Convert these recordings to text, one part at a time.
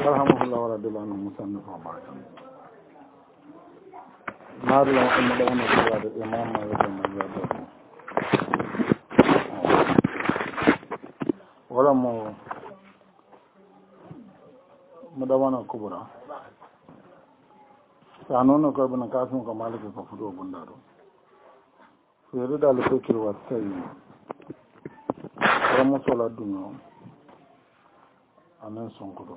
رحمه الله ورد الله عنه مصنف وبعكم نار لو أن دون الزيادة الإمام ما يدون الزيادة ولم مدوانا كبرى سانونا كابنا كاسم كمالك كفدو بندارو يريد على فكر والسيد رمسول الدنيا أنا سنكرو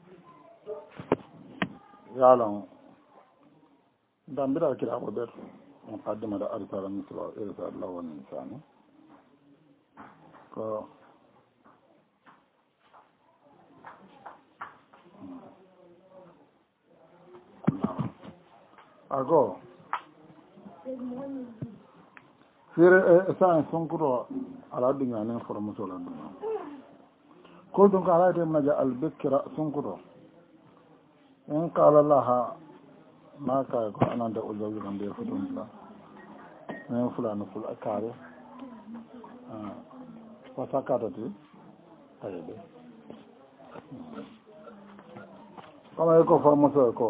يعلم دامبرا كلا بدر مقدمة أرسال مثل إرسال الله والإنسان ك أقول في إنسان سنكرو على الدنيا أنا فرمسول الدنيا كل دون على يوم نجا البكرة سنكرو إن قال الله ما كايكو أنا عند أولوي عند يفدون الله من فلان فل أكاره فسكتتي أيده كما يكو فرمسول يكو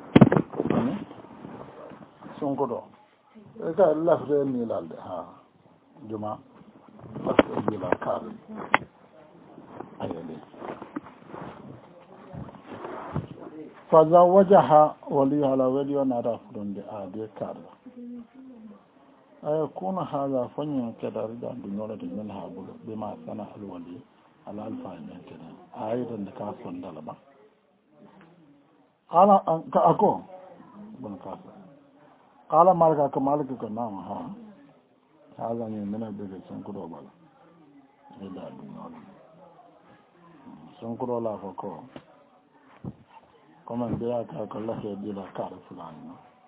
سنكرو إذا الله في ميلاد ها جماعة بس ميلاد كاره أيده فزوجها ولي على ولي نرى فرند عادي كارلا أيكون هذا فني كذا رجع دنيا منها بما صنع الولي على الفاين كذا أيضا نكاسون دلما قال أكو بنكاس قال مالك كمالك كنام ها هذا من البيت سنكرو بالا إذا دنيا سنكرو لا فكو كما بيا كلا في دي لا كار فلان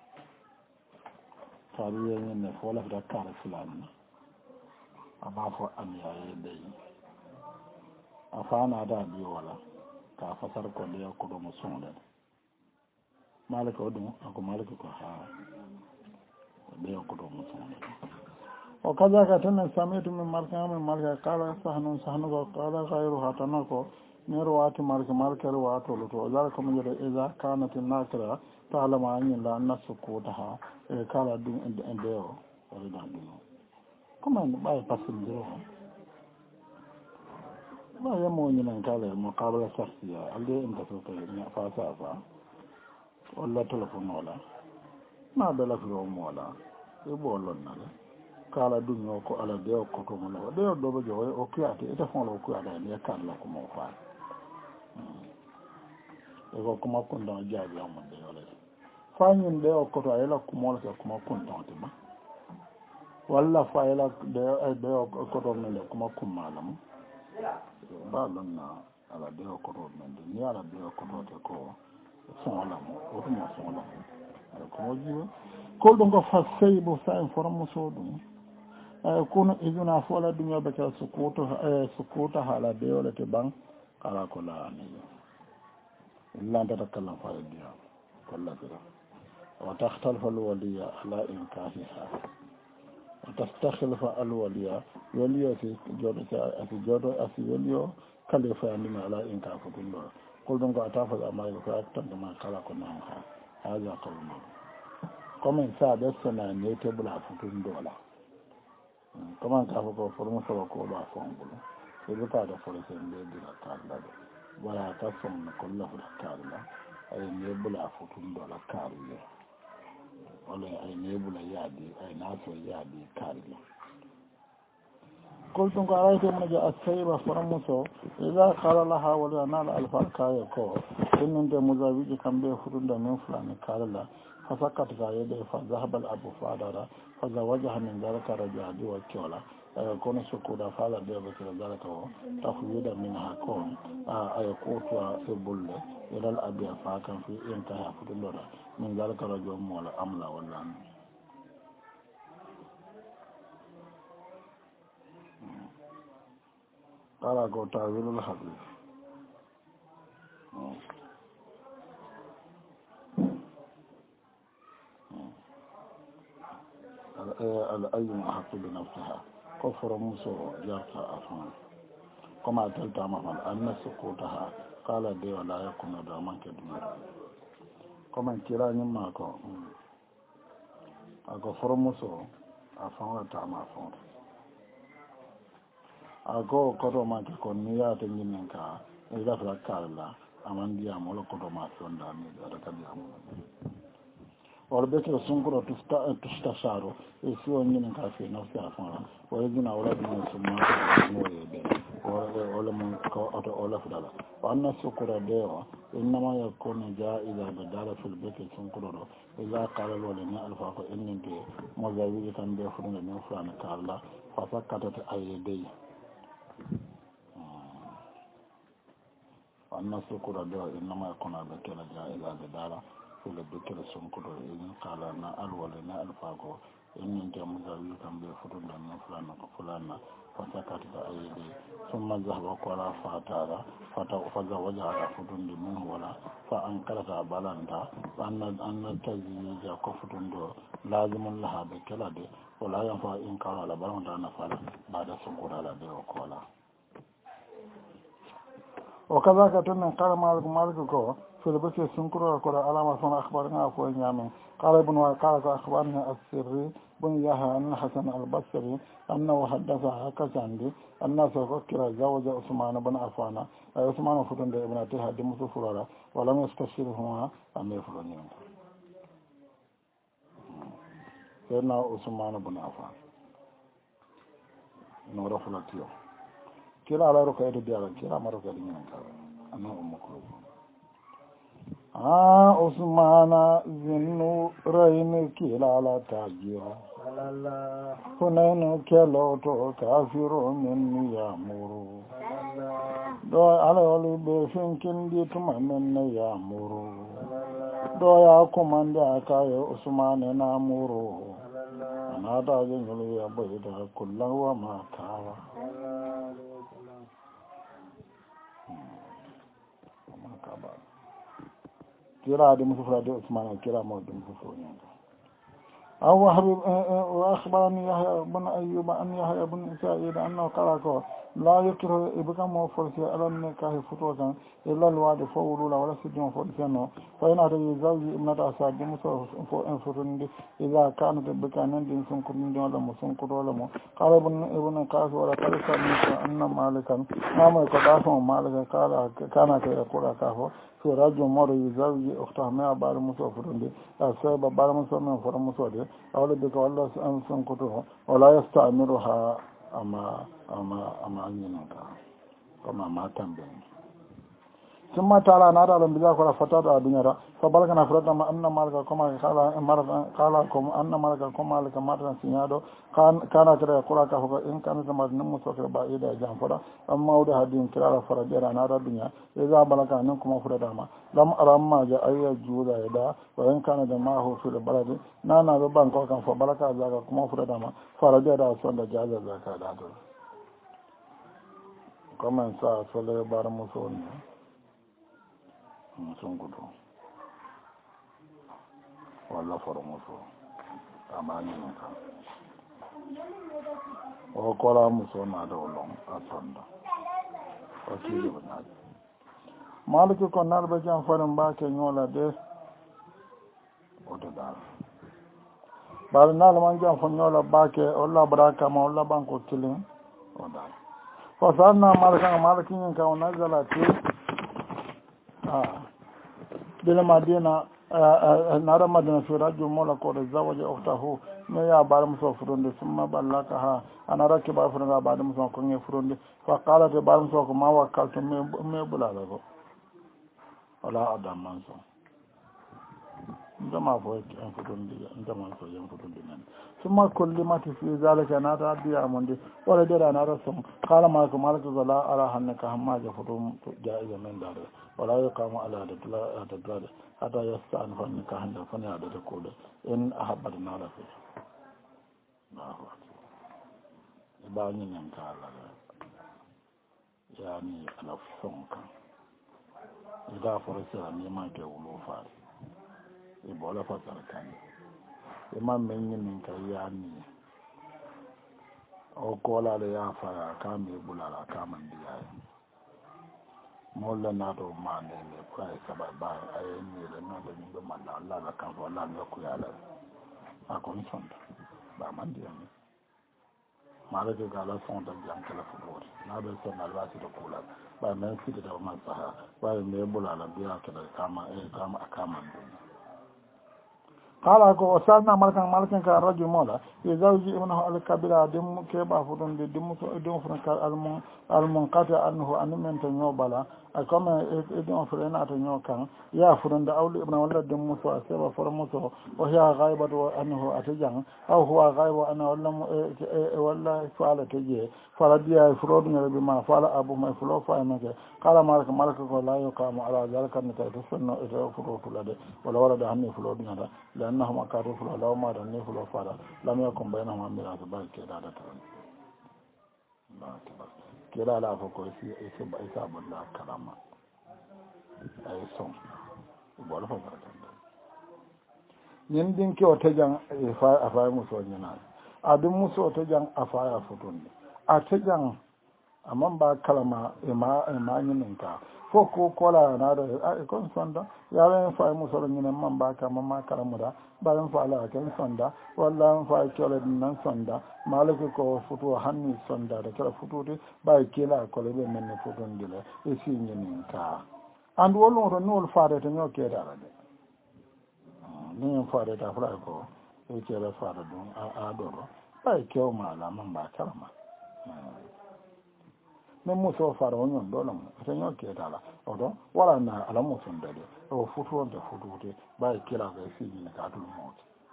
كاريه من فولا في كار فلان اما فو ان يا يدي افانا دا بي ولا ka fasar ko da ko do musun da malaka odum ako malaka ko ha da ko do musun o kaza ka tan samitu min malka kala sahnu ko kala khairu hatana ko nero wati marke wato luto zalika mun da iza kanat nakira ta'lama an la nasu kotaha e kala dun ende o wala dun kuma ba fasil diro ba ya mo ni nan kala muqabala shakhsiya alde inda to kai ni fa wala telefon wala ma bela firo mola e bolon na kala dun ko ala de ko to mo de do bo joy o kiate e telefon lo ko ada ni kala ko mo fa ego kuma kunda jaji amande yole fanyin de okoto ayela kumola ka kuma kunda tema walla fayela de okoto mende kuma kumalam ba lonna ala de okoto mende ni ala de okoto te ko sonlam o tuma sonlam ko jiwo ko don ko fasay bo sa informo sodum kono izuna fola dunya be ka sukuto hala de wala te bang kala ko la ni إلا أن تتكلم في الدنيا كل ذرة وتختلف الولية على إنكاحها وتستخلف الولية ولية في جودة في ولية كلفة عندما على إنكاح فتنة كل دونك أتافز أمائك فأكتن كما خلقنا هذا قولنا كما إنسان دسنا نيتبلا فتن دولا كما كافك فرمسة وكولا فنبلا إذا كاد فرسين بيدنا كارلا wala ta son kullu karla ay nebula futun dola karla wala ay nebula yadi ay naso yadi karla قلت قرأت من جاء السيرة فرمسو إذا قال لها ولا نال الفرقا يكو إن أنت مزاوج كم بيخرون من فلان كارلا فسكت يده فذهب الأبو فادرا فزوجها من ذلك رجادي وكولا يكون سكودا فعلا بيبك ذلك تخويدا منها كون أيقوتوا في بل إلى الأبي فاكا في انتهى فتلورا من ذلك رجل مولا أملا ولا قال أقول تعويل الحديث الأيم أحق بنفسها كفر موسى جارتا أفهم كما تلتا مثلا أن سقوطها kala de wala yakuna da man ke dum comme kira ni ma ko ako foromuso a fanga ta ma fon ako ko do ma ko ni ya te ni ka e da fra kala amandi amolo ko do ma sonda ni da ka di am wala be ke sunkuro tusta saro e si o ni ka fe no sa fon wala dina wala dina suma no e be wala mun ko auto wala fudala wa anna sukura dewa innama yakunu ja'iza badala fil bayti sunkuro idza qala wala ni alfa ko inninte mozawi tan be fudunga ni fulana kala fa sakata ayyidai anna sukura dewa innama yakunu bakala ja'iza badala fil bayti sunkuro in qala na alwala ni alfa ko inninte mozawi tan be fudunga ni fulana فسكت أيدي ثم ذهب وقال فاتارا فزوجها فتند منه ولا فأنكرت بلانتا أن التزييج كفتند لازم لها بكلاد ولا ينفع إنكار على بلانتا نفعل بعد سكور على دي وقالا وكذلك تنين قال مالك كو في البكي سنكر وقال علامة صنع أخبارنا أفوه نعمين قال ابن وقال أخبارنا السري بن يحيى أن حسن البصري أنه حدث هكذا عندي الناس فكر زوج عثمان بن عفان عثمان فتن ابنته حد مسفرا ولم يستشرهما أن يفرنين سيدنا عثمان بن عفان نور فلاتيو كلا على ركعة ديالا كلا ما ركعة ديالا أنا أم كلوب عثمان ذنو رين كلا على تاجيا هنين كلوتو كافر من يامورو دو على ولي بفنكين دي تما من يامورو دو يا كوماندا كاي عثمان نامورو أنا داجي نلو يا بيدا كل وما كاوا كلا دي مسفرا دي عثمان كلا مو دي مسفرا أو وأخبرني يحيى بن أيوب أن يحيى بن سعيد أنه قال لا يكره إبقى موفرسي على النكاح فتوة إلا الوعد فورو ولا سجن فرسينه فإن أتى زوج ابنة أسعد مصر إذا كانت إبقى نندين سنكرين ولا مسنكر ولا مو قال ابن قاس ولا قال سميت أن مالكا نعم يقضاهم مالكا قال كان يقول كافو في رجل مر يزوج أختها ما بعد مسافر دي أسباب بعد مسافر فرم مسافر أول بك والله سنكره ولا يستعمرها أما أنينك كما ما تنبين ثم تعالى نرى لم بذاك ولا فتاة الدنيا فبلغنا فرطنا أن مالك كما قال أن مالك كما مالك مرة سنيادو كان كده يقول كفوك إن كان زمان نمسوك بعيدة جانفرا أما وده دين كلا فرجنا نرى الدنيا إذا بلغ أنكم فرطنا لم أرى ما جاء أي جودا يدا وإن كان جماعه في البلد نانا ببان كوكا فبلغ ذاك كما فرطنا فرجنا سند جاز ذاك دادو كما إنسان فلي بارمسوني sun gudu wala musu amani nka o kola muso na da olon asanda o kiri bana maliki ko narbe jan farin ba ke nyola de o to da bal nal man jan fon nyola ba ke olla baraka ma olla banko kilin o da ko sanna malikin ka on nazala ti بلا مدينة نرى مدينة في رجل مولك ورزاوج أخته نيا بعد مسافرون ثم بلغها أنا راكب أفرنا بعد مسافرون يفرون فقالت بعد مسافر ما وكلت من بلغه ولا أدام منصر عندما فوق ينفرون دي عندما فوق ينفرون دي ثم كل ما في ذلك نرى بيا مندي ولا درا نرى ثم قال مالك لا أرى أنك هم جفرون جائز من داره ولا يقام على الدلال حتى يستأنف النكاح فني على الكل إن أحبت النار فيه الله أكبر يباني نمكا يعني على فسنك إذا فرسل نيما كيولو فاري يبولا فسر كان يما مني منك يعني أو قولا ليا فارا كامي بولا كامن دياي molla nato mane ne fay saba ba ay ni le non de nimbe manda Allah la kan wala ne ku yala ako ni sonda ba man di am mala de gala son da jam kala fu na be son na ba si to kula ba men fi de man saha ba me bulala biya ke da kama akama قال وسالنا مالكا كالرجل مولا يزوج ابنه الكبير دم كيبا فدون دم فرنك المنقطع عنه أن من تنيو بلا كما دم فرنا تنيو كان يا فدون أول ابن ولا دم مسوا سبا فرمسو وهي غائبة أنه أتجان أو هو غائب أنه ولا فعل تجي فردي فرود بما فعل أبو ما فلو فايمك قال مالك لا يقام على ذلك نتايتسن فرود لده ولا ورد عني فرود نده لأنهم أكادوا فلو لو ما دني فلو فعل لم يكن بينهما ميراث بل كده كده لا فوق يسيب إساب الله كلامه أي صوم يقول فقط يندين كي أتجان أفاي مسوى جنال أدم مسوى أتجان أفاي أفتون أتجان أمام با كلامه إما ينكا foko kola na da kon sonda ya len fa musoro nyine mamba ka mama karamuda ba len fa la ken sonda walla fa kele nan sonda malaki ko futu hanni sonda da kala futu ba kila ko le men futu ndile e si nyine ka and wolo ro no faade to nyoke da de ni faade ta fra ko e kele faade dum a do ba ke ma la mamba karama men muso fara wonyon dole mu ta nyoke dala odo wala na ala muso ndade o futu on da futu ba kila ga fi ni ka dul mot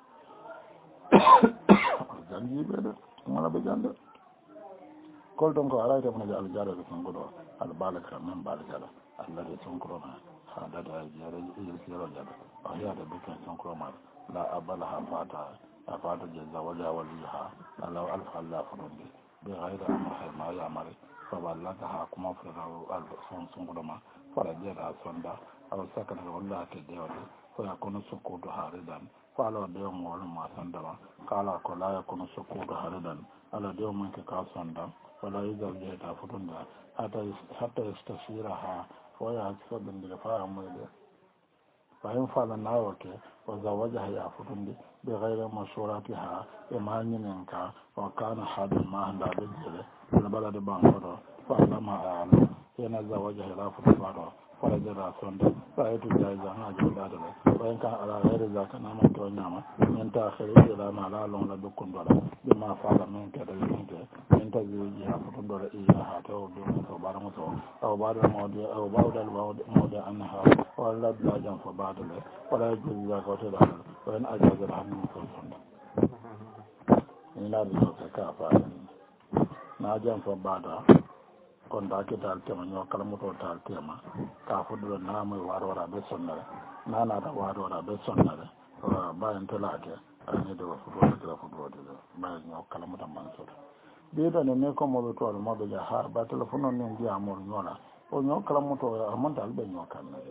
jangi be mala be jande kol don ko ala ta mun ga al jara be kon godo al balaka men balaka Allah de ton krona ha da jara yi zero jada ya da be ton krona la abala ha fata jaza wala waliha Allah alfa Allah furundi be gaira ma ya mare faballaka ha kuma furawo alfon sungulama farajera sonda aw sakana walla ke dewde ko yakono sokkudo haridan falo de mo ma sondama kala ko la yakono sokkudo haridan ala de mo ke ka sonda wala yidal je ta futunda hatta istasiraha fo ya sabin de fa amede bayan fala nawoke wa zawajaha ya futundi bi ghayri mashuratiha imanyin ka wa kana hadal ma handa bidele wala balade bankodo fa lama ala yana zawajaha la futundo fala jara sonda ra'aytu jaiza ha jodade bayan ka ala ghayri zaka nama to nyama min ta khiri ila ma la lon la dukundo la bima fala min ka da yinte min ta ji ha futundo la iya ha to do to baramu to aw bada mawdi aw bawdal mawdi anha wala la jam fa badale wala yuzu zaka to da wa in ajaza hannu ko sonda ina da ka fa na jam fa bada kon da ke dal tema ñoo kala muto dal tema ka fudu na moy waro wara be sonnare na da waro wara be sonnare ba en telake ani do fudu de ba ñoo kala muto man so be do ne ko mo to mo be ja har ba telefono ne ndi amol ñola o ñoo kala muto amon dal be ñoo kan na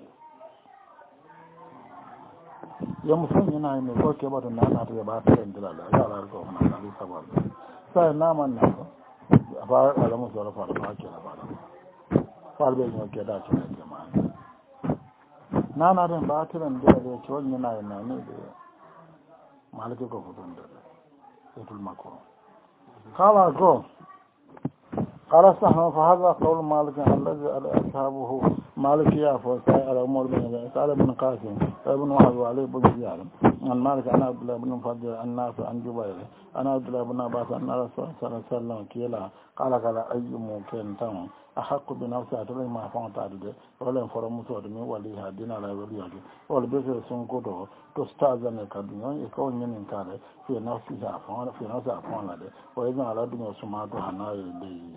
yo mo son ñina ne ko ke ba do na to ba ten dilala ya la ko na ali sabal sa na man na ko ba ala mo so fa ba ke la ba falbe ñoo ke da ci jama'a nana den ba tiran da da ci wani na yana ne da malike ko futun da setul mako qala go qala sahha fa hadha qawl malik alladhi ashabuhu malik ya fa sa'ala umar bin sa'ala bin qasim ibn wahab wa ali bin ziyad an malik ana abdullah bin fadl an-nas an jubayr ana abdullah bin abbas an rasul sallallahu alaihi wasallam kila qala ayyumu kan أحق بنفسه أتلي ما فعلت عدده ولا ينفرم سودمي وليها دينا لا وليها ولا بيصير سنقوده تستأذن كدنيا يكون من كاره في نفسها فعل في نفسها فعل هذا وإذا على الدنيا سمعته هنا يدي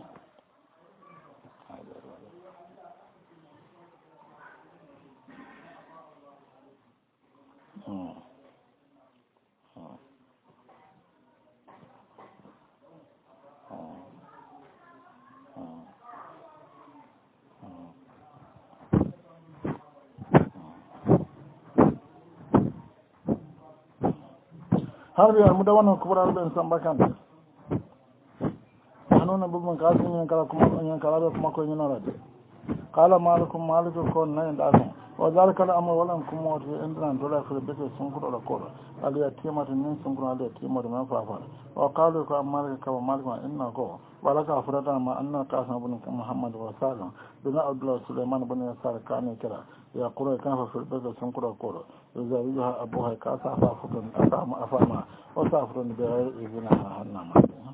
harbi almudawana kubra ben sambakan anona bubun kasin yan kala kuma yan kala kuma ko nyina rade قال مالك كون نين داكم وذلك الأمر ولم كموت عندنا دولا في البيت سنكر ولا كورا اليتيمة نين سنكر اليتيمة من فافر وقالوا كمالك كمالك إنه كو ولك أفراد ما أن قاسم بن محمد وسالم بن عبد الله سليمان بن يسار كان كلا يقول كان في البيت سنكر وكورا إذا وجه أبوها كاسا فافتن أفاما وسافرن بغير إذنها هنما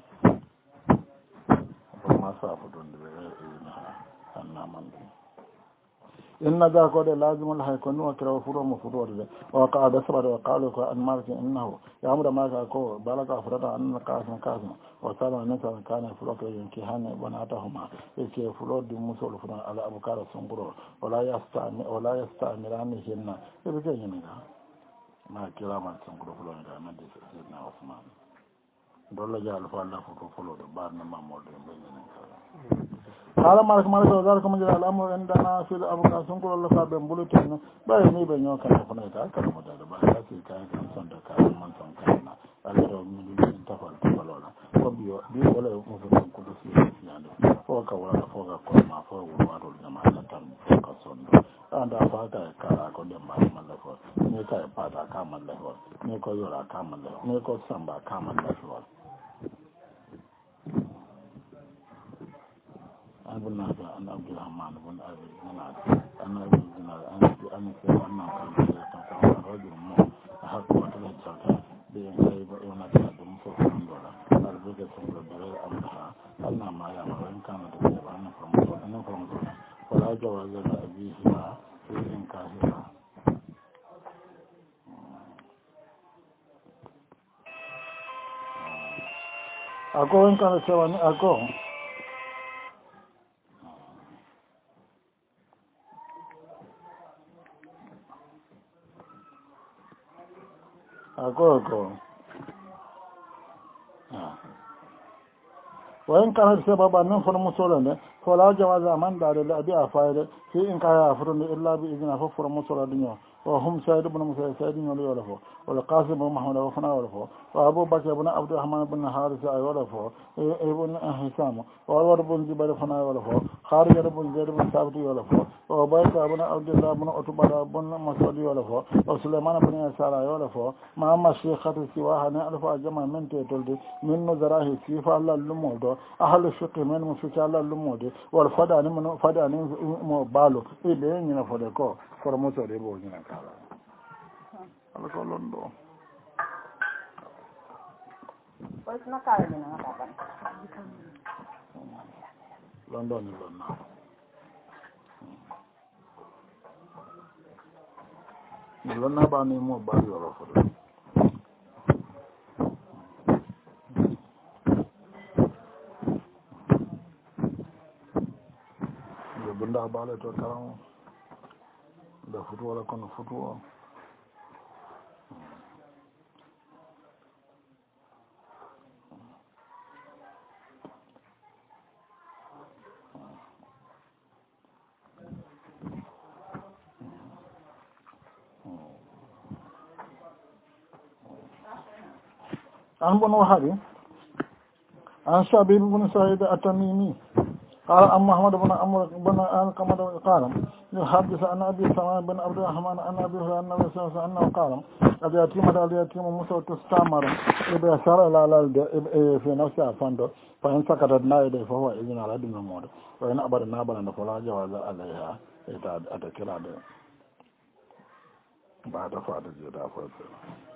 وما سافرن بغير إذنها هنما inna da ko de lazimul hay ko no kira furo mo furo de wa qada sabara wa qalu ko an malki innahu ya amra maka ko balaka furata an kasim wa sala an ta kana furo ko yanki hanne banatahuma ke furo di musol furo ala abukara sunguro wala yastamirani hinna e be kenni ma kira man sunguro furo da man de na Osman dolla jall fa Allah furo do barna mamol de be قال مالك وذلك من جل الأمر عندنا في الأبوكا سنقول الله فابن بلوتين باي نيبا نيوكا نفنيتا كرم دادا باي لكي كاين سنتا كاين من سنكاينا أليرو من تفال تفالولا وبيو ولا مفنن كدسي يعني فوقا ولا فوقا كلما فوقا وارو الجماعة تن فوقا سندو anda fata kala ko dem ba malla fo ni kay pata ka malla fo ni ko yora ka malla ni ko samba ka malla fo أقول لك أن عبد الرحمن بن أبي زناد أن أبي زناد أن سيدنا كان رجل حق وتلجأ بين غيب ونجاة مصطفى دولا البيت سمر بغير أمرها أن ما يأمر إن كان تجيب أن فرمزولا ولا جواز لأبيهما في إنكارها أقول إن كان سواني أقول وإن كانت سببا من فرمسولة فلا جواز من دار الأبي أفايد في إن كان يفرن إلا بإذن ففرمسولة دنيا وهم سيد بن مسيد سيد يولفو والقاسم بن محمد وفنا ولفو وأبو بكر بن عبد الرحمن بن حارث ولفو ابن حسام وعمر بن جبير فنا ولفو خارج بن زيد بن ثابت ولفو وعبيد بن عبد الله بن عتبة بن مسعود ولفو وسليمان بن يسار ولفو مع مشيخة سواها نعرف أجمع من تيتولد من نظراه كيف الله اللمود أهل الفقه من مفكى الله اللمود والفداني من فداني مبالو إبين ينفدكو فرموتو دي بو ñina kala ala ko londo pues na kala ni na kapan londo ni lonna ni lonna ba ni mo ba yo ro fo yo bunda ba le to karam da futu wala kono futu o an bon wahari an Shabib ibn Sa'id at-Tamimi قال أم محمد بن عمرو بن القمد قال يحدث عن أبي سلمان بن عبد الرحمن عن أبي هريرة النبي صلى الله عليه وسلم قال اليتيم موسى تستعمر إذا شر على في نفسه فندق فإن سكتت نائده فهو إذن على دم الموت وإن أبد نابلا فلا جواز عليها أتكلا بعد فاتح جدا فاتح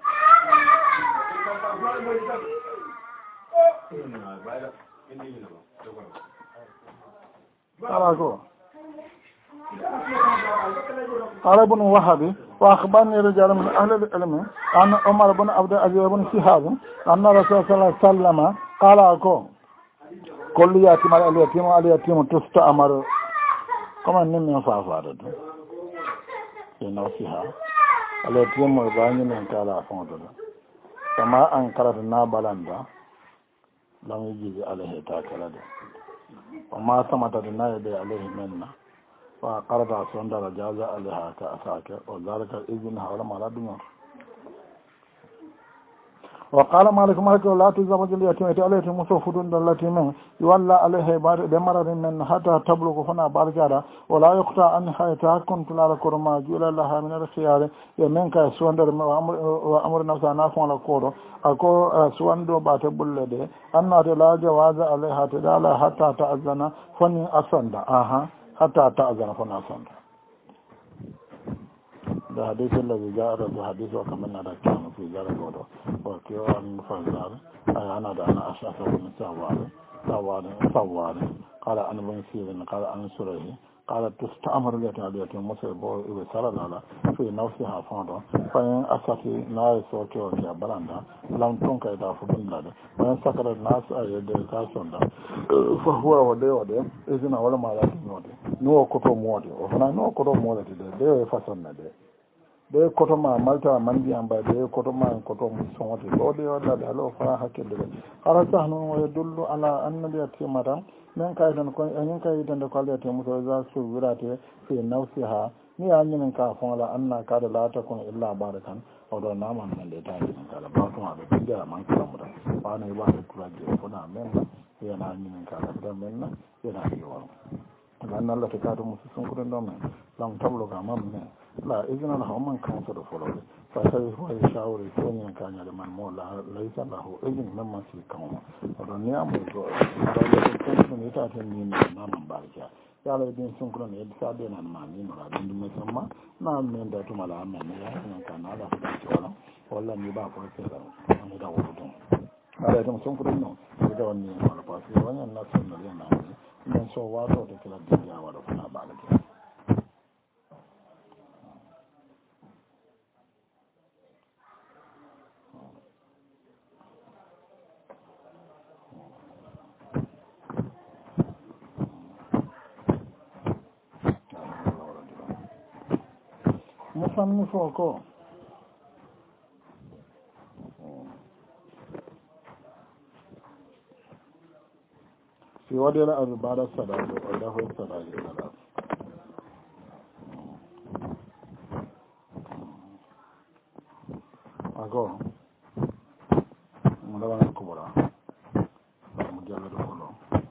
قال ابن وهب واخبرني رجال من اهل العلم ان عمر بن عبد العزيز بن شهاب ان رسول الله صلى الله عليه وسلم قال اكو كل اليتيم تستأمر كما نمي فافادت ينوسيها اليتيم يباني من قال فوندو كما انكرت نابلاندا لم يجي عليه تاكلد وما ثمت النائب عليه منا وقرض صندر جاز عليها كأساك وذلك إذن حول مراد نور وقال مالك لا تزوج اليتيم التي مصفود التي من يولى عليه بمرض من حتى تبلغ فنا بارجارا ولا يقطع أن حياتها كنت لا كرما جل لها من الخيار يمنك سواندر وأمر نفسها نافع لكورو أكو سواندو باتبول لدي أن لا جواز عليها تدالا حتى تأذن فني أصند حتى تأذن فني أصند da hadisi الذي جاء في حديث وكمن هذا كان في ذلك الوضع وكيو أن فزار أنا دعنا أشعث بن سوار قال أنا بن سيرين قال أنا سريه قال تستعمر التي مصر بسرد على في نفسها فاندا فإن أساتي ناي سوكي وكي بلاندا لم تنك إذا فبن لدي وإن سكر الناس أيدي كاسوندا فهو ودي إذن ولا ما لكي نودي نو كتو مودي وفنا نو كتو مودي دي فاسون دي de koto ma malta mandi amba de koto ma koto mu sonati do de wala da lo fa hakkille ala sahnu wa yadullu ala anna yatimata men kay dan ko en kay dan ko ala te mu so za su wirate fi nafsiha ni annin ka fa la anna ka da la ta kun illa barakan o do na man de ta ni ka la ba to ma de da man ka mu da fa ne ba de kula je ko na men ya na annin ka da men na ya na yi wa dan Allah ta ka to mu sun kudin do men lam tablo ga mam men لا إذن له من كان صرفه فسيف ويشاور يكون كان لمن مولا ليس له إذن مما في كون ورنيام الزوء ولكن كنتم يتاتنين نام بارجا يالا يدين سنكرون يدسابين عن مانين ورابين دمسما نام من داتم على أمن يأتنا كان على فتاة ولا ولا نباق وكذا وندا وردون على يدين سنكرون يدوني ولا باسي وانا الناس نلينا من سو واتو تكلا الدنيا ولا فنا بارجا مصنفوكو في ودي الأرض بعد الصلاة وله الصلاة الصلاة أقول مدوان الكبرى مجالد فلو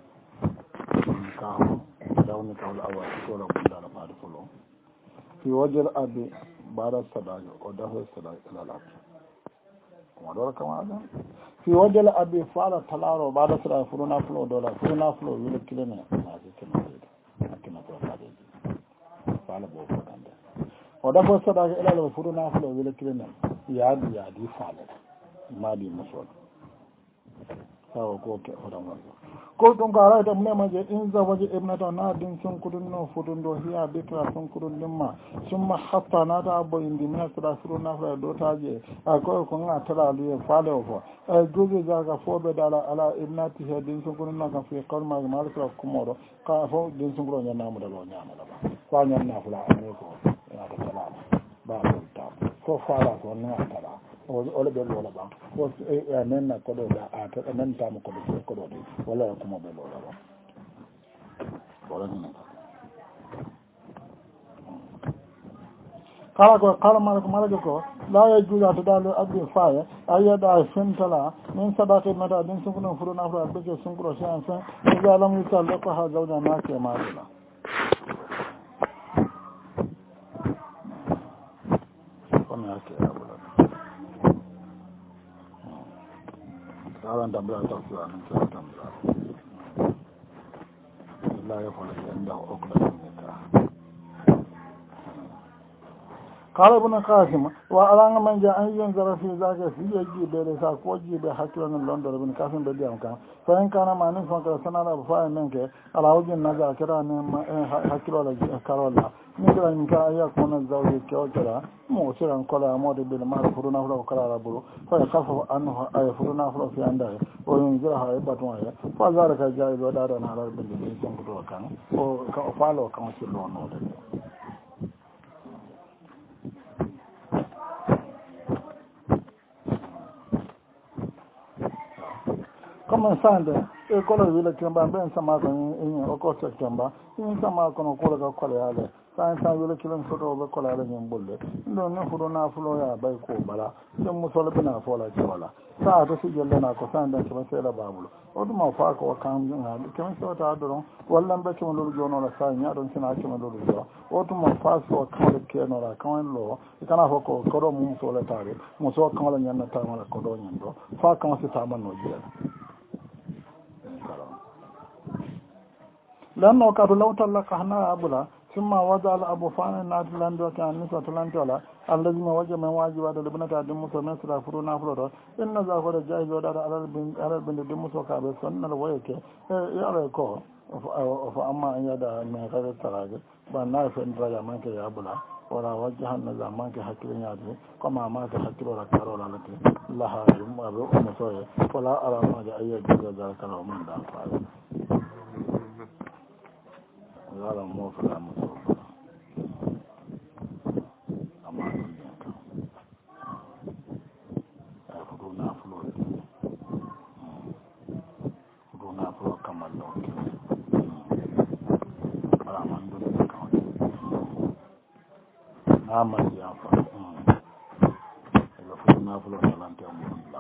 نكاو الأول سورة مدال بعد فلو في وجه الأرض بعد الصلاة وله الصلاة الصلاة ودور كما هذا في وجه الأرض فعل تلارو بعد الصلاة فرونا فلو دولا فرونا فلو يلك كلنا ما كنا كنا فعل بوفو دانده ودور الصلاة إلى فرونا فلو يلك كلنا يادي فعل ما دي مسؤول sawa ko ke hodan wala ko don ga ara da mun je in za waje ibnata na din sun kudun no fudun do hiya bikra sun kudun limma summa hatta na da abo indi mina sura suru na fra do taje a ko ko nga tara lu fale o gobe za ga fo be dala ala ibnati he din sun kudun na ka fi qalma ma malika kumoro ka fo din sun kudun na mu da lo nyama da ba kwa nyam na fula ne ko ya da salama ba ta ko fara ko na tara wala be wala ba ko men na ko do da ata men ta mo ko do ko do wala ko mo be wala ba wala ni kala malaka ko la ya juja to dalu abdi faaya ayada fentala min sadaqi mata din sun kuno furuna fura be sun kuno shan san ga lam yusalla ko ha zawja na ke ma أنا دبلا تفسير أنا دبلا لا يفعل عنده عقدة النكاح قال ابن قاسم وأران من جاء أن ينظر في ذاك في يجي بلسا كوجي بحكي من لندن ابن قاسم بديهم كان فإن كان ما نفهم كرسنا رفاع منك على وجه النجاة كرا حكي ولا كارولا نقول إن كان يكون الزوج كوكرا موسرا كلا مود بالمال فرنا فلو كلا ربلو فيخفف أنه أي فرنا فلو في عنده وينزلها يبطون فذلك جائز ودارنا على البلد يسمى كان وفعلوا كما سلوا نوده come on Sunday e kono wile kemba ben sama ko in o ko to kemba in sama kono ko ga ko yale san wile kilon soto be ko yale nyum bolle ndo ne fudo na fulo ya bay ko bala se musole bina fola ci wala sa to si jelle na ko san dan ko sela babulo o dum fa ko kan nga kemen so ta do walla be ko lolu jono la sa nya don sina ko lolu do o dum fa so ko ke no la kan lo kana fo ko do mum so la tare mo so kan la nyanna ta mala ko do nyando fa kan si ta man no jela لأنه قد لو طلقنا أبولا ثم وضع الأبو فانا نادلان دوكي عن نسوة تلانتولا الذي ما وجه من واجبات لبنة دموسو نسرا فرونا فلورا إن ذا هو الجائز ودار على البنت دموسو كابل سنة الويكي يعليكو فأما أن يدى من غير التراجع بأنه فإن رجع منك يا أبولا ولا وجه النظام منك حكرين يادي كما ماك حكروا لكارو لالتي لها أم سوية ولا أرى ما جاء يجوز ذلك لو من دار فعلا هذا مو فلا مصروف أما عندك فرونا فلو كما لو ولا من دون كمان نعم يا فرونا فلو كلام تأمر لا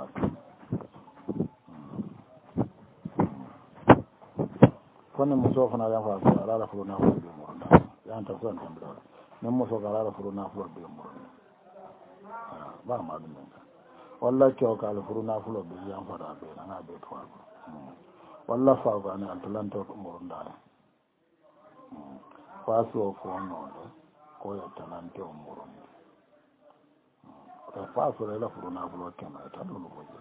فن مصروفنا يا فاضل على فرونا فلو يعني تصون تمرون نمسو قرار فرونا فلو بيمور ba ma dum walla ko kala furuna fulo be yan fara be na be to walla fa ga na atlanto ko murunda faso fo no ko ya talante o murunda ta faso la furuna fulo kema ta dulu boje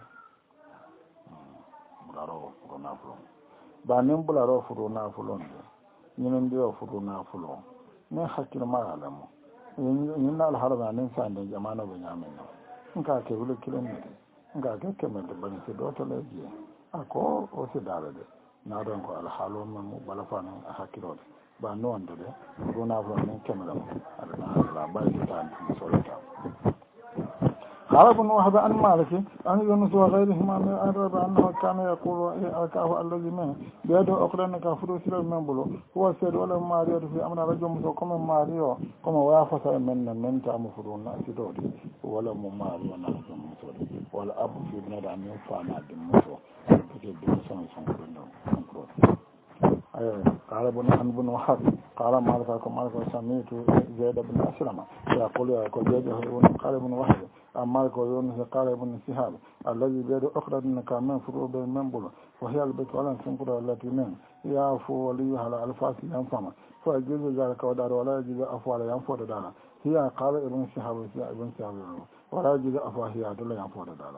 muraro furuna fulo ba nim bularo furuna fulo ñinen dio furuna fulo ne hakkil ma alamu ñin na alharba nin sande jamana be nyamen nka ke wule kilomita nka ke kemente bani se do to leji ako o se dala de na don ko alhalo man bala fana hakkilo ba non de furuna fulo ne kemela ala ba ji tan so ta قال ابن وهب عن مالك عن يونس وغيرهما من أرب أنه كان يقول أكاه الذي منه بيده أقرنك فروس المنبلو هو سيد ولا ماريو في أمر رجل مسوكم ماريو كما وافس من تعم فرون أسدودي ولا ماريو نحن مسودي ولا أبو في بناد عن ينفعنا دمسو كتب دمسو سنكرون قال ابن وهب قال مالك سميت زيد بن أسلم يقول زيد قال ابن وهب أما يقولون قال ابن سهاب الذي بيد أخرى أنك من فروع بين منبل وهي البيت ولا تنقل التي من يعفو وليها على الفاس ينفما فيجوز ذلك ودار ولا يجوز أفو على ينفو دالا هي قال ابن سهاب ولا يجوز أفو هي دل ينفو دالا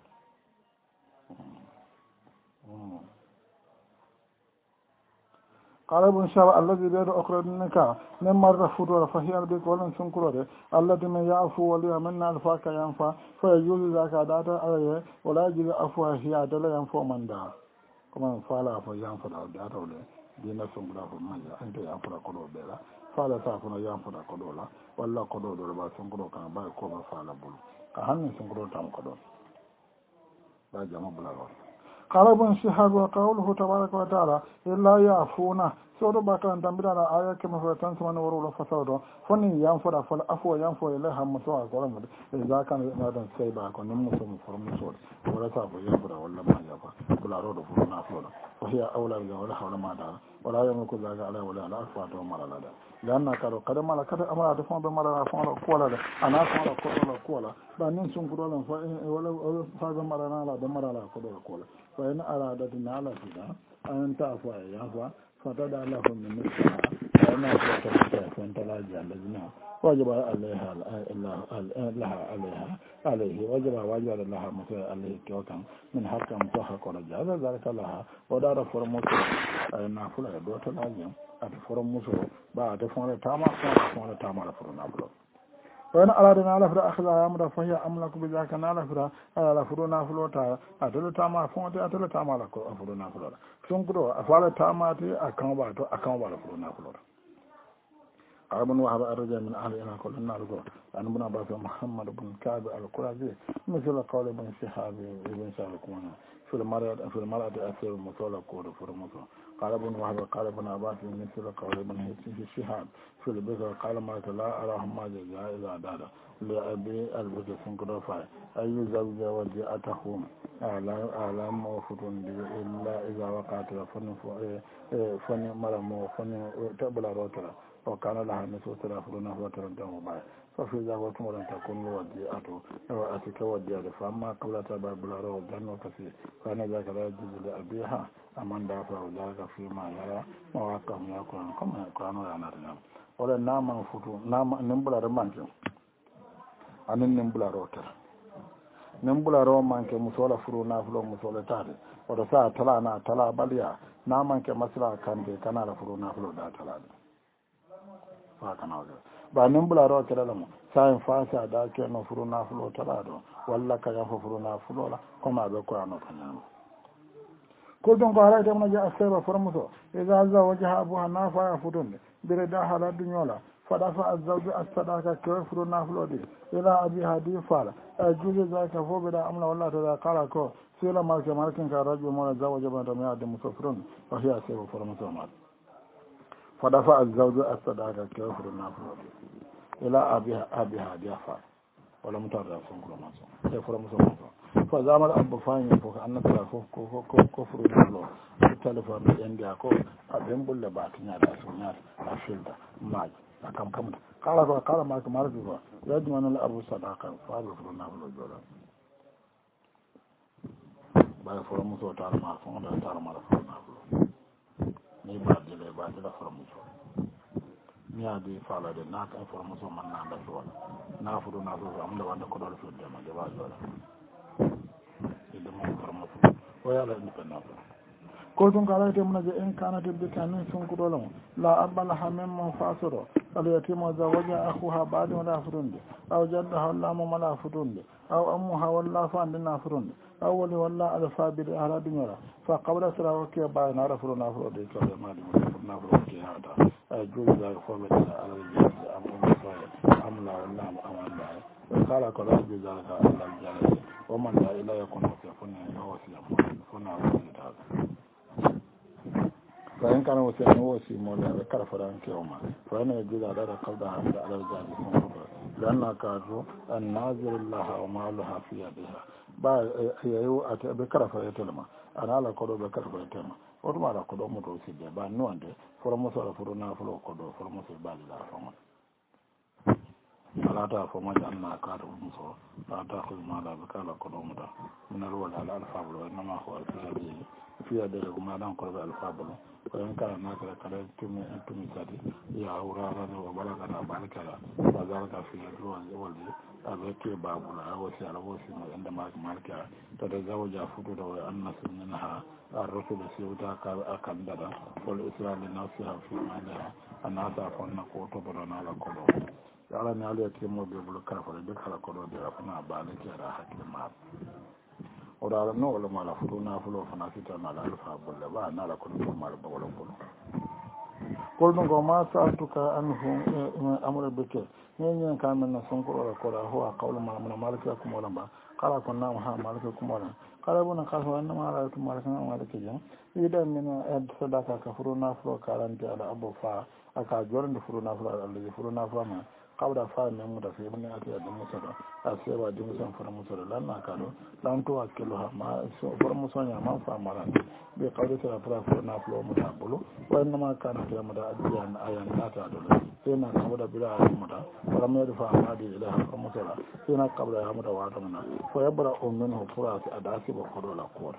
قال ابن شهاب الذي بيد أخرى النكاح من مرة فروع فهي البيت ولن سنكره الذي من يعفو ولي من الفاك ينفع فيجوز ذاك داتا عليه ولا يجوز أفوه هي دل ينفع من دا كما فعل فينفع داتا ولي دينا سنكره من أنت ينفع قدو بلا فعل تافنا ينفع قدو لا ولا قدو دلبا سنكره كان باي كوبا فعل بلو كهن سنكره تام قدو لا جمع بلا قال ابن شهاب وقوله تبارك وتعالى إلا يعفونا سورة بكرة تنبيل على آية كما فتن سمان ورول فسوده فني ينفر فالأفو ينفر إليها مسوى قرمد إذا كان نادن سيبا كون نمسو مفرم سور ولا تابو ينفر ولا ما ينفر ولا رود فرنا فلولا وهي أولى بها ولا حول ما دار ولا يملك ذلك على ولا على أكفاته مالا لدى لأن كانوا قد مالا كده أمر أدفعون بمالا فعلا قولا لدى أنا فعلا قولا بأنين سنقرولا ولا فاذا مالا لا دمالا لا قولا فإن أرادت نالا فيها أن تعفو يعفو فتدع لهم من نفسها فإنها تتكفى فانت لا جعل لها وجب عليها عليه وجب لها مثل عليه كوكا من حق مصحق ورجع ذلك لها ودار فرموته نافل يدوت الأجيم أتفرموته بعد فون تاما فرنابلو وإن أرادنا لفر أخذها أمر فهي أملك بذاك نالفر على فرنا فلوتا أتلو تاما فونتي أتلو تاما لفرنا فلوتا سنكرو أفعال تاماتي أكام فرنا فلوتا ابن وهب الرجال من أهل إلى كل النار عن ابن عباس محمد بن كعب القرظي مثل قول ابن شهاب ابن سالكون في المرأة أثر المطولة كورة في المطولة قال ابن وهب قال ابن عباس مثل قول ابن حسين في الشهاد في البكر قال ما لا أراهم ما جاء إذا دار لأبي البكر سنكر فاي أي زوج وديعتهم أعلم وفتن إلا إذا وقعت فن مرم وفن تبلا روترا وكان لها نسوة ثلاثون وترا دم باي ففي ذا وقت مرن تكون وديعته وأتك وديعته فأما قبل تبلا رو جنة كثير فأنا ذاك لا يجوز لأبيها أمن دافع ذلك فيما يرى مواقع يكون كما يكون يعنى ولا نام فتو نام نمبلا رمانجو أن نمبلا روترا نمبلا رو مانك مسولا فرو نافلو مسولا تاري ورسا تلا نا تلا باليا نامانك مسلا كاندي كانا فرو نافلو دا تلا فاكنا وجه ba nembula ro kala lamu sai fasa da ke no furu na fulo talado walla ka ya furu na fulo la kuma be ko ano kanyama ko don ko ala dem na ja asaba formuso idza za wajha abu hanafa ya futunde bire da hala dunyola fadafa azawju as-sadaqa ka furu na fulo de ila abi hadi fala ajuli zaka fo be da amna wallahi ta kala ko sila malke malkin ka rajul mo zawaja ba da mi ade musafirun wa hiya asaba formuso ma fadafa azawju as-sadaqa ka furu na fulo de ila abi hadi fa wala mutarra fon ko ma so e formuso ma fa zamal abu fani ko annaka ko furu lo telefon da india ko abin bulle ba tinya da sunya a filda mai akam kam kala ma ko marbi ba yadi manal abu sadaqa fa abu furu na lo jola ba formuso tar ma fon da tar ma fon na lo ni ba de formuso ni adi fala de na ka formuso man na da jola na furu na lo am da wanda ko do filda ma de ba jola ويلا independent كوتون قالت من إن كانت بكانين سنكرولهم لا أبلها ممن فاسروا فليتم زوجها أخوها بعد ولا فرند أو جدها ولا ملا فرند أو أمها ولا فاندنا فرند أو ولي ولا ألفا بالأهل دنيا فقبل سراوكي بعد نعرف نافر ديك ما دي نافر كي هذا جوز ذا فوق على الجنة أملا ولا أملا قال قال جوز ذا على الجنة ومن لا إله يكون وسيفنا وسيا فنا وسيا فإن كان وسيا وسي مولا ذكر فرانك يوما فإن يجوز على قلبها على الجنة لأن كادو الناظر الله ومالها في يدها با ييو بكر فريتلما أنا على كودو بكر فريتلما وتما على كودو متوسي با نوانده فرموسو فرنا فلو كودو فرموسو بالي لا فما فلا تعرف ما جعلنا كاتب مصر لا تأخذ ما لا بكالا قدومدا من الأول على الفابل وإنما هو في يده ما دام قرب الفابل وإن كان ناكل كلا تمي سادي يا أورارا وبلغنا بالكلا وذلك في الروان والدي أبكي بابنا أوسي على وسي عندما مالكا تتزوج فتوة وأن منها الرسول سيوتا أكندرا والإسلام لنفسها في مالها الناس أفنى قوتو برنا على قدوم ala ni ala ke mo be bulu kala fara be kala ko do de afuna baale ke ra hakki ma o da no wala mala fu na fu lo fana sita mala alfa bulle ba na la ko do mala ba wala bulu ko do go ma sa tuka anhu amra beke nyen kan men na son ko ra ho qawlu ma malaka kum wala ba kala ko na ha malaka kum wala kala bona ka so na mala tum malaka na malaka jam idan men ad sadaka ka furu na fu karante ala abu fa aka jornde furu na fu ala furu na fu ma kabda fa men mu da fi mun ake da musa da aseba di musa fara musa da lanna kado lan to akelo ha ma so fara musa ya ma fa mara be kawde ta fara na flo mu da bulu wa inna ma kana ta mu da ajiyan ayan nata do sai na kabda bila mu da fara mu da fa ma di ila ha musa da sai na kabda ya mu da wata na fa yabra ummin hu fura ta adasi ba kodo la kor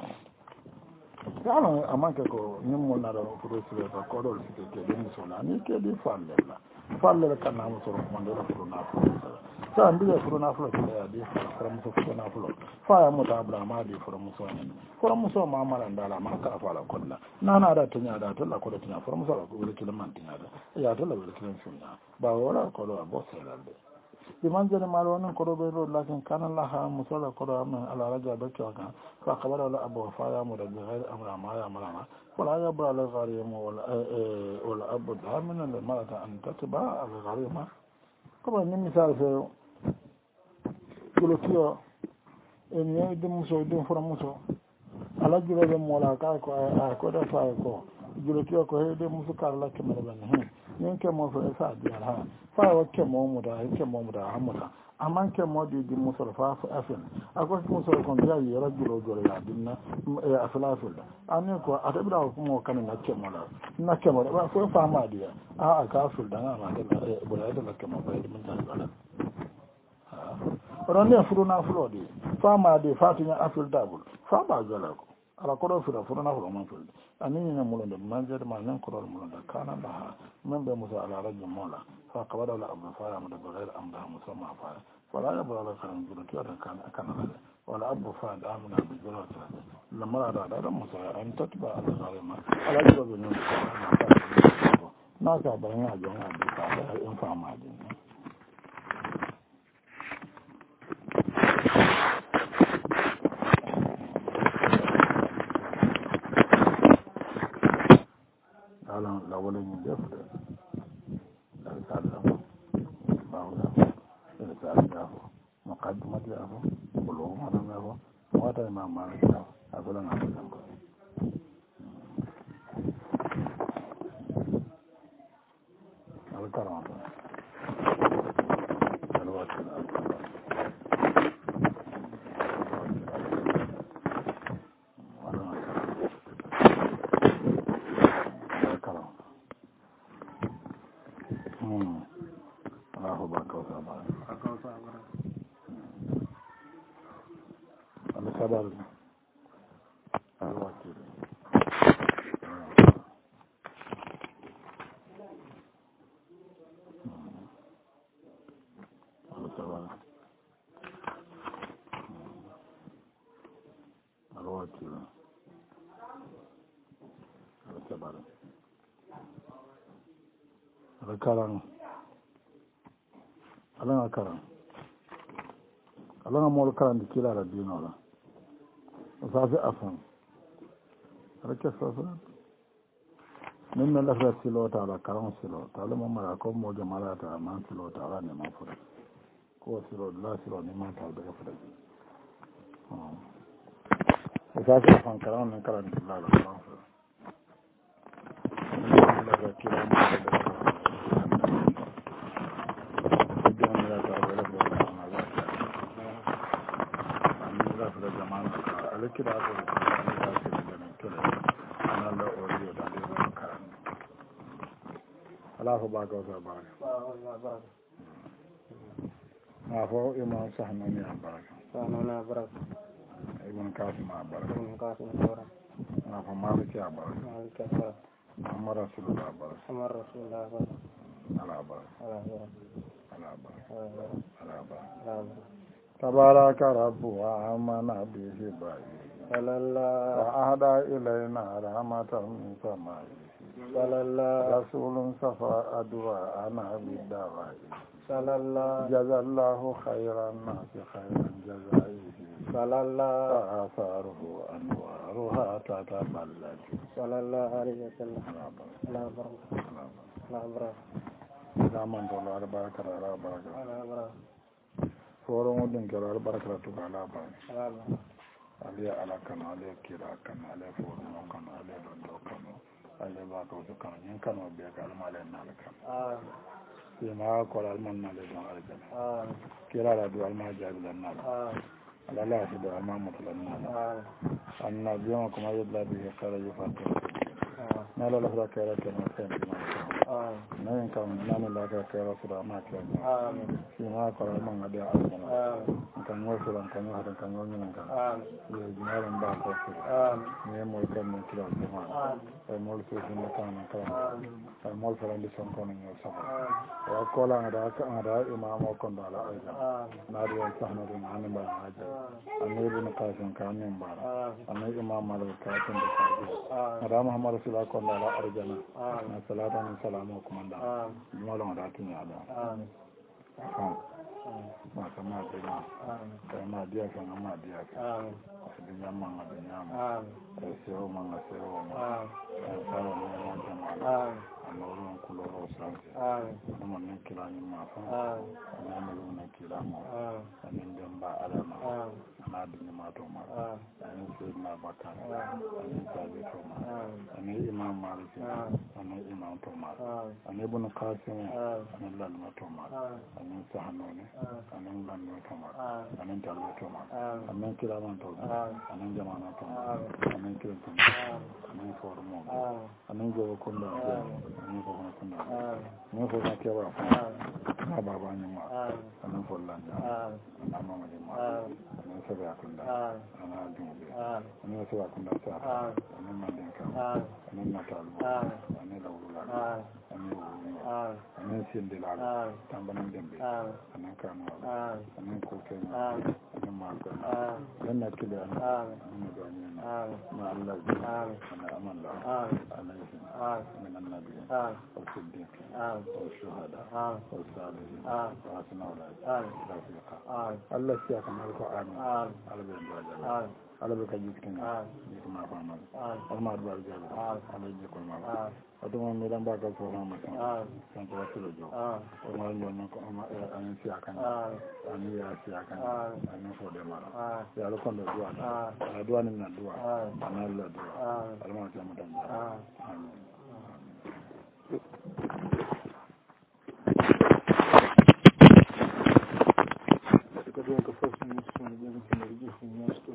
kana amake ko nyimmo na do furo sire ba kodo sike ke dum so na ni ke di fallella falle kana mo soro ko ndela furo na furo sa ndiye furo na furo ya di furo mo furo na furo fa ya mo ta abra ma di furo mo so ni furo mo so ma mara ndala ma ka fa la kolla nana da tunya da to la ko da tunya furo mo so ko wele kila man tunya da ya to la wele kila sunya ba wala ko do abo selande di manjere malo non ko do be do lakin kana la ha mo so la ko do am ala raja be to kan fa khabara la abo fa ya mo da ghair amra ma ya mara ولا يبرى الغريم ولا أبد من المرأة أن تتبع الغريمة كما مثال في كل كيو إن يدم مسو يدم فرمسو ala juroɓe moola ka ko a koɗa faye ko jurotiyo ko heyde musukar la kemere ɓene min kemmo fo e sa diyal ha fa wa kemmo muda e kemmo muda hamuda aman kemmo di musoro fa afen ako musoro kon ya yera juro juro ya dinna e afla afla ani ko atabra ko mo kan na kemmo la ba fo fa ma diya a ka fulda na ma da e bula da kemmo ba di mun ta bala ronne furuna fulodi fa ma di fatinya afil dabul fa ba jala ko ala koɗo fira furana fulo man fulde anin ñine mulunde manjede ma nen koɗol mulunde kana laha min ɓe musa ala radio mola fa kawaɗala abdou fayamude ɓe gayre amdaha musamma faya wala yaɓorala karan julo tiyoɗen kanalade wala abdou fade amina ɓe jolotade lamaraɗa ɗaɗa musa an tatiba ala garema ala juloɓe ñum naka baña jon abdou fade ay infamaji la wala ñu def de dal sala bawla e sala dafo muqaddimat dafo bulu madam dafo wata ma malik dafo agola na ko al karanta al wata karan alanga karan alanga mol karan di kila la dino la safi afan rake safi min na lafiya silo ta la karan silo ta la mamara ko mo jamala ta man silo ta la ne ma fura ko silo la silo ne ma ta daga fura safi afan karan ne karan di la karan fura la kila mo kira ko ala ko ba ko ba ma fo imam sahna ni baraka sahna na baraka ibn kasim baraka ma fo maliki baraka amara rasulullah baraka ala baraka تبارك رب وآمن به باي وأهدى إلينا رحمة من سمائه رسول صفى أدواءنا بالدواء جزى الله خير الناس خيرا جزائه فآثاره أنوارها تتبلد صلى الله عليه وسلم لا بركة لا من دول على بركة لا بركة foro modin kero albaraka to ala ba ali ala kana ale kira kana ale foro no kana ale do kana ale ba ko to kana nyen kana be ka almale nal kana ma ko alman nal do aljana kira la do alma jabi nal ala la do alma mutlan nal anna biyo kuma yadla bi kala yufatu nala la fra kera kana sen nan kan nan la ka kera sura ma ka shi ma ko man ga da kan mo sura kan ha kan mo nyen kan ye jinaran ba ko ne mo kan ne kira kuma e mo so sun kan kan mo sura ndi son kon ne sa wa ko la da ka da imam ko da la aja na da sahna da nan ba aja annabi ne ka san kan ne ba annabi imam malik ka san da ka da muhammad rasulullah ko da la arjana na salatu wa salamu kuma da malon da tun ya da ma sama da ma dia kan ma dia da nyamma da nyamma sai o man sai o ma sai o ma jama'a amma ron kuloro sanke nama nin kilani ma fa ana luna kilamo anin demba alama ana dinni ma to ma anin sayyidina bakar anin sabi to ma anin imam malik anin imam to ma anin ibn qasim anin lalma to ma anin sahanone anin lalma to ma anin talma to ma anin kilama to ma anin jamana to ma anin kilama to ma anin formo anin go ko ndo anin ko ko ndo anin ko ka kewa na baba ni ma anin follan ana mama ni ma anin sabi akunda ana dumbe anin sabi akunda sa anin mandin ka anin natal anin lawula anin wulu anin sindila tambanan dembe anin kanu anin ko kenya anin marko anin nakile anin gani ma Allah ana amalla alayhi min annabi والصديق والشهداء والصالحين وحسن أولئك رفيقا الله سيأك مالك آمين على بين الرجال على بك جيسكنا جيسما فامل المار برجال على جيكم مال أتوما ميدان باكا فوهما كانت وصل جو وما لونك أن سيأك أن يأسيأك أن يفضل مال يالكم الدعاء الدعاء من الدعاء أنا الدعاء المار كامتان آمين Когда я касался, не